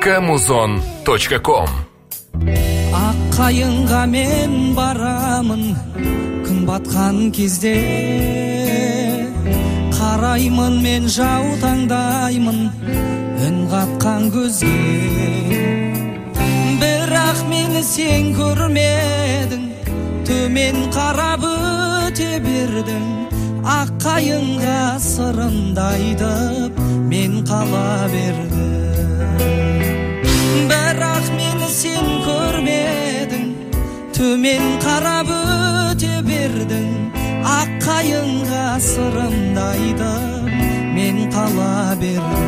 muzon.com. Ақ қайынға мен барамын күн батқан кезде, қараймын мен жаутаңдаймын үн қатқан көзге. Бірақ мені сен көрмедің, төмен қарап өте бердің. Ақ қайынға сырымды айтып мен қала бердім. Бірақ мені сен көрмедің, төмен қарап өте бердің. Ақ қайынға сырымды айтып мен қала бердім.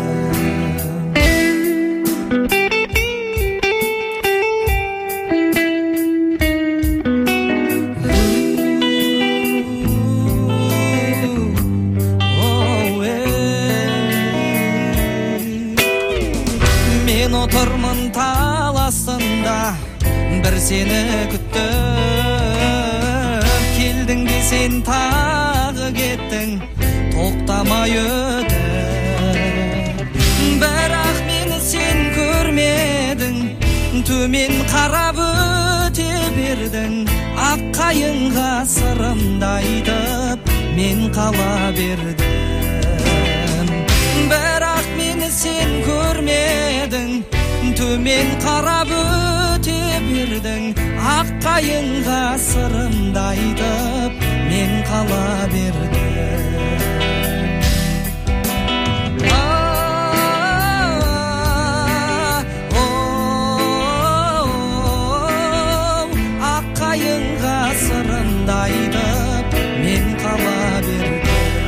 Отырмын таласында, бір сені күттім. Келдің де сен тағы кеттің, тоқтамай өтіп. Бірақ мені сен көрмедің, төмен қарап өте бердің. Ақ қайынға сырымды айтып мен қала бердім. Бірақ мені сен көрмедің, төмен қарап өте бердің. Ақ қайынға сырымды айтып мен қала бердім. Ақ қайынға сырымды айтып мен қала бердім.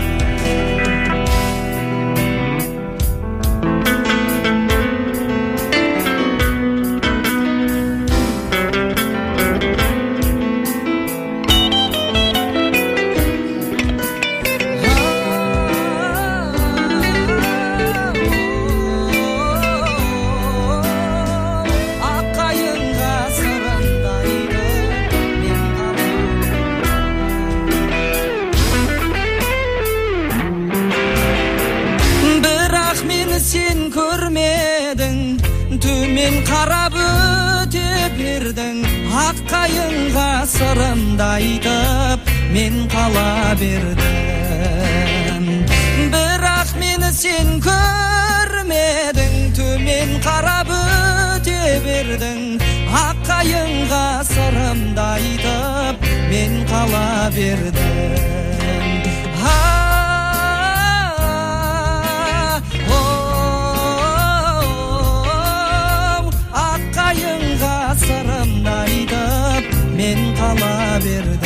Сен көрмедің, төмен қарап өте бердің. Ақ қайынға сырымды айтып мен қала бердім. Бірақ мені сен көрмедің, төмен қарап өте бердің. Ақ қайынға сырымды айтып мен қала бердім. Сырымды айтып мен қала бердім.